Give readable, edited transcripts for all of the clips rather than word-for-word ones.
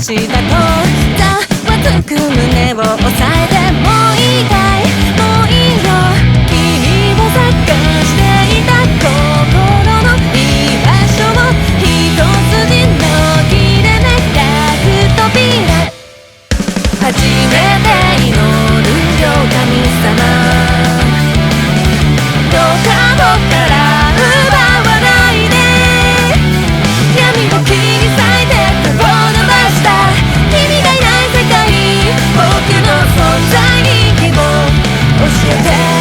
したとざわつく胸を押さえてもういいかいもういいよ君を探していた心の居場所を一筋の切れ目なく扉初めて祈るよ神様どうか僕から奪わないで闇を切り裂いて手を伸ばした君がいない世界僕の存在意義を教えて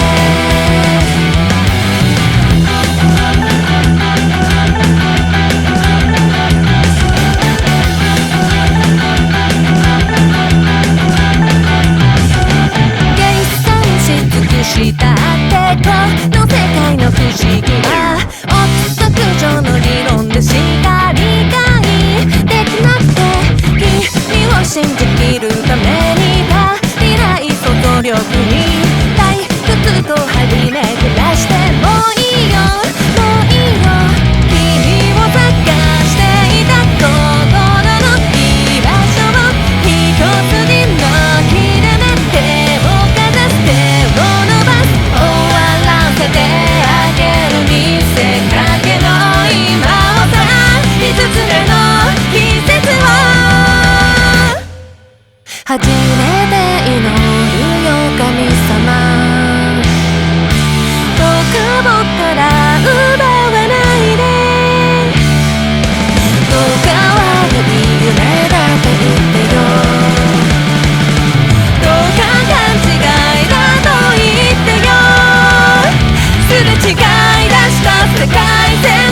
計算し尽くしたってこの世界の不思議は憶測上の理論でしか理解できなくて君を信じきるために足りない想像力に退屈と初め暮らしてもういいよもういいよ君を探していた心の居場所を一筋の切れ目手をかざす手を伸ばす終わらせてあげる見せかけの今をさ5つ目の季節を初めて祈るよ神様どうか僕から奪わないでどうか悪い夢だと言ってよどうか勘違いだと言ってよすれ違い出した世界線